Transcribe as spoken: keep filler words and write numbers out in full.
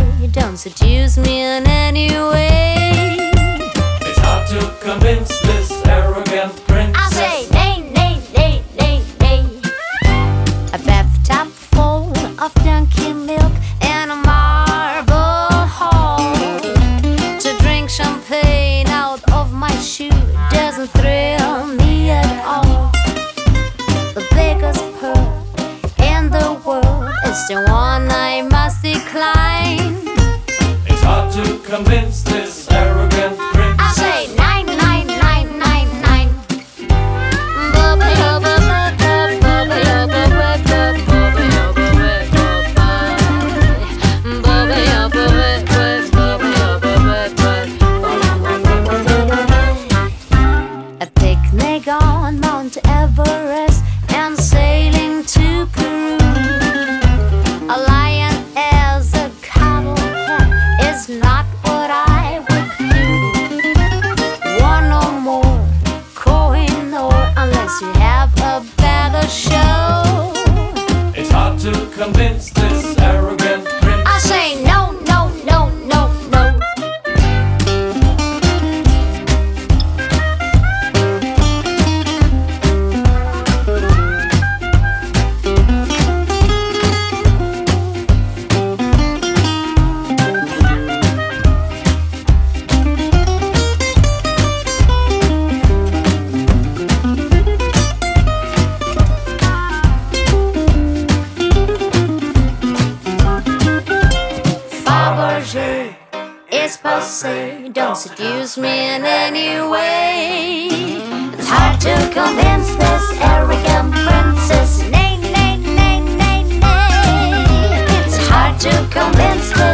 don't seduce me in any way. It's hard to convince this arrogant princess. I say nay, nay, nay, nay, nay. A bathtub full of donkey milk and a marble hall. To drink champagne out of my shoe doesn't thrill me at all. The biggest pearl in the world is the one I must decline. It's hard to convince this arrogant princess. I say nine, nine, nine, nine, nine. A picnic on Mount Everest and sailing to Peru. A lion as a cuddle pet is not what I would do. One or more, Koh-i-Noor, unless you have a better show. It's hard to convince this arrogant princess. I say no, no, no, no, no. Fabergé is passé, don't seduce me in any way. It's hard to convince this arrogant princess. Nay, nay, nay, nay, nay. It's hard to convince this